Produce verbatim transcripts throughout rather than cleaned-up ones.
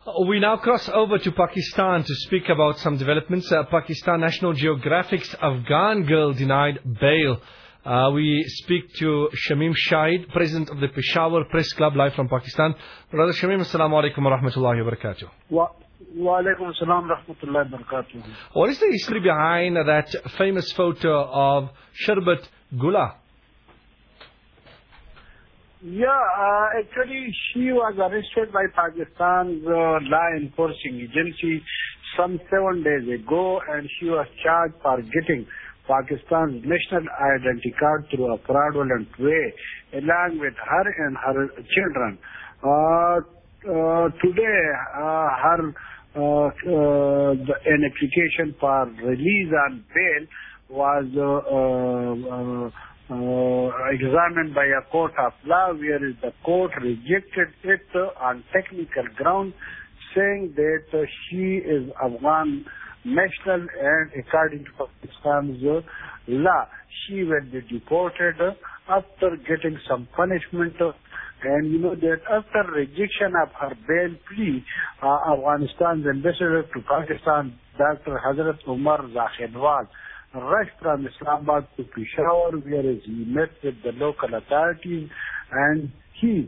Uh, We now cross over to Pakistan to speak about some developments. Uh, Pakistan National Geographic's Afghan girl denied bail. Uh, we speak to Shamim Shahid, President of the Peshawar Press Club, live from Pakistan. Brother Shamim, assalamu alaikum wa rahmatullahi wa barakatuh. Wa alaikum assalam wa rahmatullahi wa barakatuh. What is the history behind that famous photo of Sharbat Gula? Yeah, uh, actually she was arrested by Pakistan's uh, law enforcing agency some seven days ago, and she was charged for getting Pakistan's national identity card through a fraudulent way, along with her and her children. Uh, uh, today, uh, her uh, uh, the, an application for release on bail was uh, uh, uh, examined by a court of law, where the court rejected it uh, on technical grounds, saying that uh, she is Afghan national, and according to Pakistan's uh, law, she will be deported uh, after getting some punishment. Uh, and you know that after rejection of her bail plea, uh, Afghanistan's ambassador to Pakistan, Doctor Hazrat Umar Zakhedwal, rushed from Islamabad to Peshawar, where he met with the local authorities, and he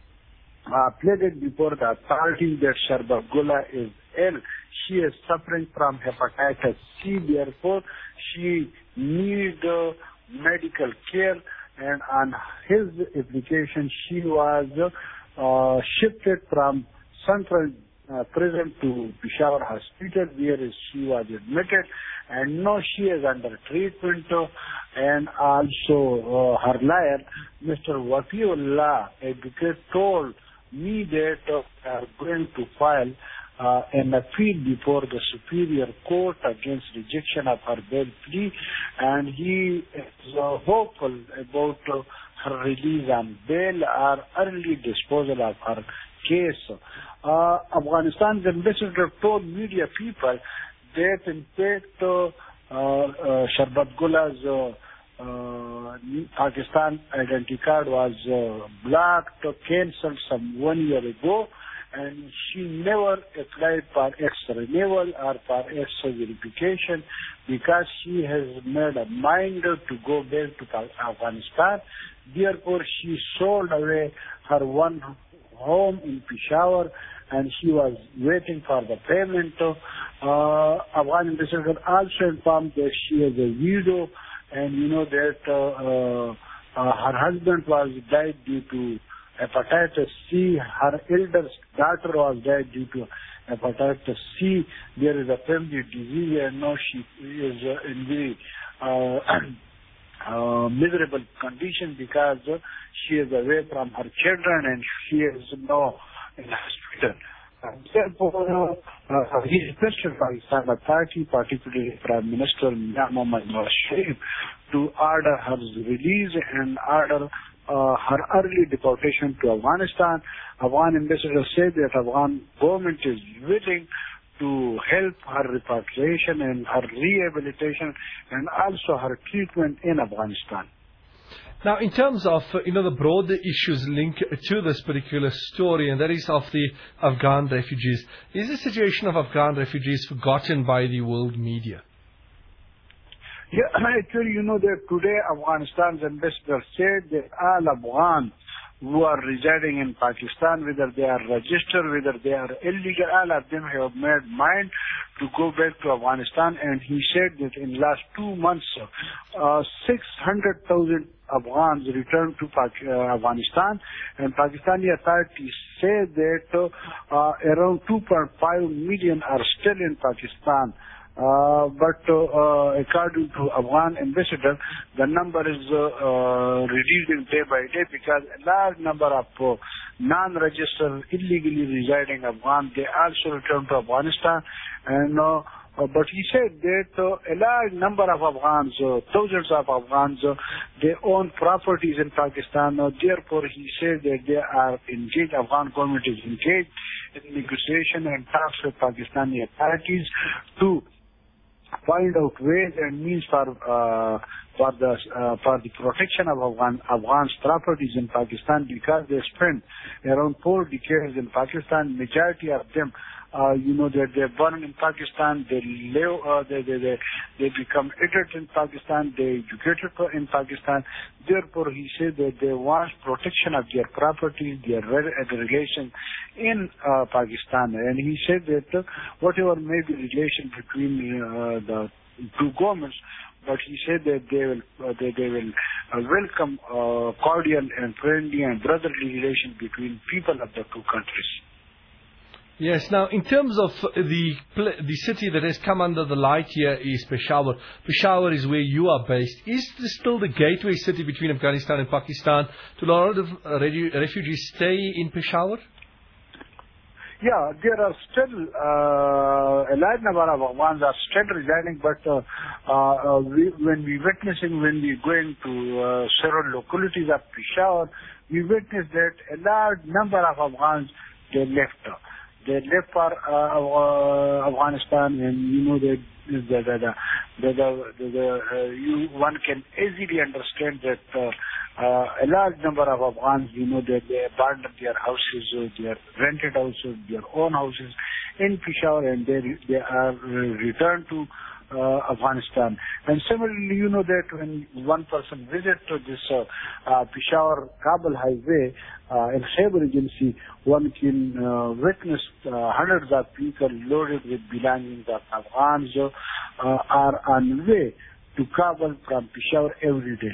uh, pleaded before the authorities that Sharbat Gula is ill. She is suffering from hepatitis C, therefore she needs uh, medical care, and on his application she was uh, shifted from Central uh, prison to Peshawar Hospital, where she was admitted, and now she is under treatment. Uh, and also uh, her lawyer, Mister Wafiullah, advocate, told me that uh, they are going to file Uh, an appeal before the Superior Court against rejection of her bail plea, and he is uh, hopeful about uh, her release on bail or early disposal of her case. Uh, Afghanistan's ambassador told media people that in fact uh, uh, uh, Sharbat Gula's uh, uh, Pakistan identity card was uh, blocked or cancelled some one year ago, and she never applied for extra renewal or for extra verification because she has made a mind to go back to Afghanistan. Therefore, she sold away her one home in Peshawar, and she was waiting for the payment. Uh, Afghan ambassador also informed that she is a widow, and you know that uh, uh, uh, her husband was died due to hepatitis C. Her eldest daughter was died due to hepatitis C. There is a family disease, and now she is uh, in very uh, uh, miserable condition because uh, she is away from her children, and she is now in hospital. And therefore, uh, uh, he requested Pakistan authority, particularly Prime Minister Mohammad Nawaz Sharif, to order her release and order Uh, her early deportation to Afghanistan. Afghan ambassador said that Afghan government is willing to help her repatriation and her rehabilitation and also her treatment in Afghanistan. Now, in terms of, uh, you know, the broader issues linked to this particular story, and that is of the Afghan refugees, is the situation of Afghan refugees forgotten by the world media? Yeah, actually, you know that today Afghanistan's ambassador said that all Afghans who are residing in Pakistan, whether they are registered, whether they are illegal, all of them have made mind to go back to Afghanistan. And he said that in last two months, uh, six hundred thousand Afghans returned to Pak- uh, Afghanistan, and Pakistani authorities say that uh, uh, around two point five million are still in Pakistan. Uh, but uh, uh, according to Afghan ambassador, the number is uh, uh, reducing day by day because a large number of uh, non-registered, illegally residing Afghans, they also return to Afghanistan. And uh, uh, but he said that uh, a large number of Afghans, uh, thousands of Afghans, uh, they own properties in Pakistan. Uh, therefore, he said that they are engaged. Afghan government is engaged in negotiation and talks with Pakistani authorities to find out ways and means for uh, for the uh, for the protection of Afghan, Afghans' properties in Pakistan, because they spent around four decades in Pakistan. Majority of them, uh, you know, that they, they're born in Pakistan, they live, uh, they, they they they become educated in Pakistan, they educated in Pakistan. Therefore, he said that they want protection of their properties, their relation in uh, Pakistan, and he said that uh, whatever may be relation between uh, the two governments, but he said that they will uh, they, they will uh, welcome uh, cordial and friendly and brotherly relation between people of the two countries. Yes. Now, in terms of the the city that has come under the light here is Peshawar. Peshawar is where you are based. Is this still the gateway city between Afghanistan and Pakistan? Do a lot of uh, refugees stay in Peshawar? Yeah, there are still uh, a large number of Afghans are still residing, but uh, uh, we, when we witnessing, when we going to uh, several localities of Peshawar, we witness that a large number of Afghans, they left. They left for uh, uh, Afghanistan, and you know that the the the, the, the, the uh, you one can easily understand that. Uh, Uh, a large number of Afghans, you know, that they abandoned their houses, uh, their rented houses, their own houses in Peshawar, and they they are uh, returned to uh, Afghanistan. And similarly, you know that when one person visits to this uh, uh, Peshawar-Kabul highway uh, in Khyber Agency, one can uh, witness uh, hundreds of people loaded with belongings of Afghans uh, are on way to Kabul from Peshawar every day.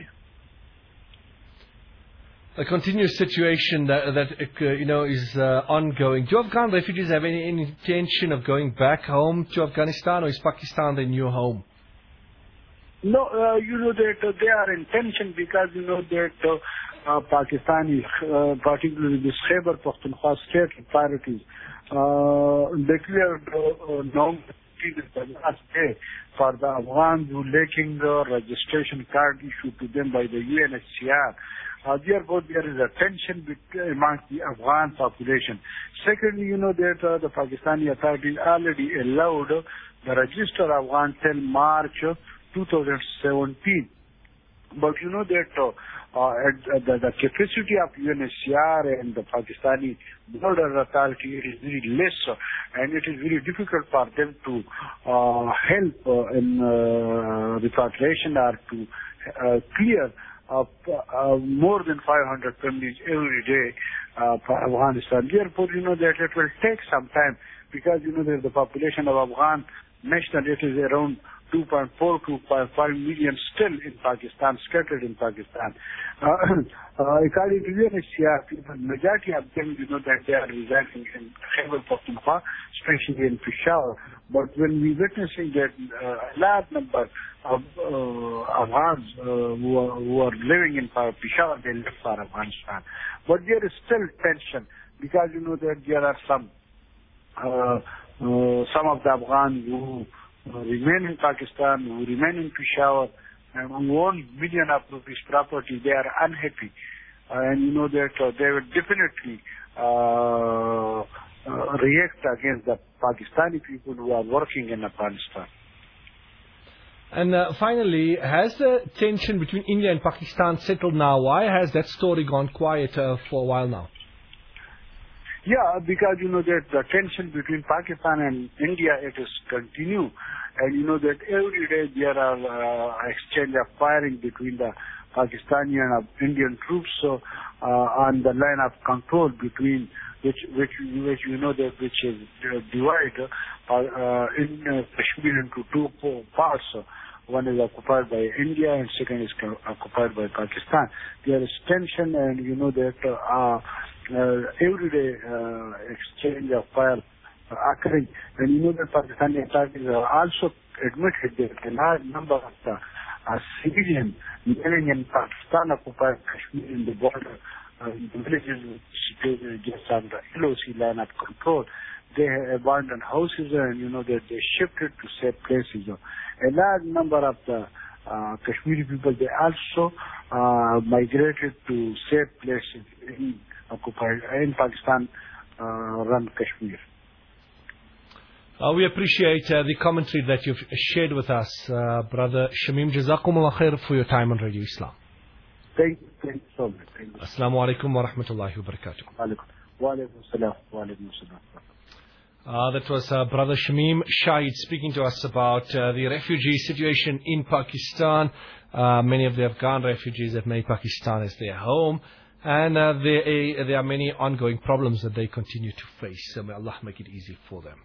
A continuous situation that, that uh, you know, is uh, ongoing. Do Afghan refugees have any, any intention of going back home to Afghanistan, or is Pakistan their new home? No, uh, you know that uh, they are in tension because you know that uh, uh, Pakistani, uh, particularly the Khyber Pakhtunkhwa state authorities, uh, declared uh, no the last day for the Afghans who lacking the registration card issued to them by the U N H C R. Uh, therefore, there is a tension amongst the Afghan population. Secondly, you know that uh, the Pakistani authorities already allowed uh, the register of Afghan till March uh, two thousand seventeen. But you know that uh, uh, at, uh, the, the capacity of U N H C R and the Pakistani border authority is very less, uh, and it is very difficult for them to uh, help uh, in uh, repatriation or to uh, clear Uh, uh, more than five hundred families every day uh, for Afghanistan. Therefore, you know that it will take some time because, you know, that the population of Afghan national, it is around two point four to two point five million still in Pakistan, scattered in Pakistan. Uh, uh, according to U N H C R, the majority of them, you know, that they are residing in Khyber Pakhtunkhwa, especially in Peshawar. But when we witnessing that uh, a large number of uh, Afghans uh, who, are, who are living in Peshawar, they left for Afghanistan. But there is still tension because, you know, that there are some uh, uh, some of the Afghans who uh, remain in Pakistan, who remain in Peshawar, and who own million of rupees property. They are unhappy, uh, and you know that uh, they will definitely uh, uh, react against the Pakistani people who are working in Afghanistan. And uh, finally, has the tension between India and Pakistan settled now? Why has that story gone quiet uh, for a while now? Yeah, because you know that the tension between Pakistan and India, it is continue. And you know that every day there are uh, exchange of firing between the Pakistani and uh, Indian troops so, uh, on the line of control between which which which you know that which is uh, divided uh, uh, in uh, Kashmir into two parts. One is occupied by India and second is occupied by Pakistan. There is tension, and you know that uh, uh, every day uh, exchange of fire uh, occurring. And you know that Pakistani authorities have also admitted that a large number of the uh, civilians living in Pakistan occupied Kashmir in the border, uh, in the villages situated just on the L O C line of control. They have abandoned houses, and you know that they shifted to safe places. A large number of the uh, Kashmiri people, they also uh, migrated to safe places in occupied in Pakistan uh, run Kashmir. Uh, we appreciate uh, the commentary that you've shared with us, uh, Brother Shamim. Jazakumullah khair for your time on Radio Islam. Thank you. Thank you so much. Thank you. Assalamu alaikum wa rahmatullahi wa barakatuh. Wa alaikum salam. Wa alaikum salam. Uh, that was uh, Brother Shamim Shahid speaking to us about uh, the refugee situation in Pakistan. Uh, many of the Afghan refugees have made Pakistan as their home. And uh, there, uh, there are many ongoing problems that they continue to face. So may Allah make it easy for them.